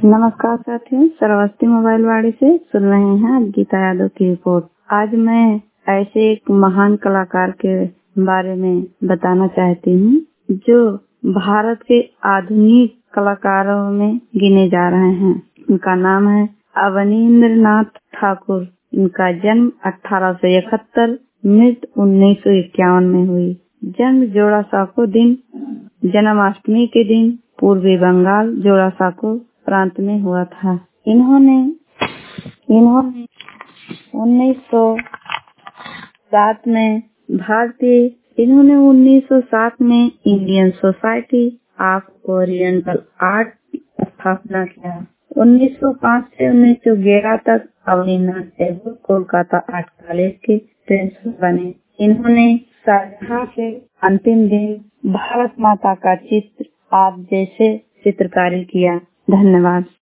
नमस्कार साथियों, सरस्वती मोबाइल वाड़ी से सुन रहे हैं गीता यादव की रिपोर्ट। आज मैं ऐसे एक महान कलाकार के बारे में बताना चाहती हूँ जो भारत के आधुनिक कलाकारों में गिने जा रहे हैं। उनका नाम है अवनींद्रनाथ ठाकुर। इनका जन्म 1871, मृत्यु 1951 में हुई। जन्म जोड़ासांको दिन, जन्माष्टमी के दिन पूर्वी बंगाल जोड़ासांको प्रांत में हुआ था। इन्होंने 1907 में Indian society of oriental art की स्थापना किया। 1905 से 1911 तक अवनींद्रनाथ टैगोर कोलकाता आर्ट कॉलेज के प्रिंसिपल बने। इन्होंने शाहजहां के अंतिम दिन भारत माता का चित्र आप जैसे चित्रकारी किया। धन्यवाद।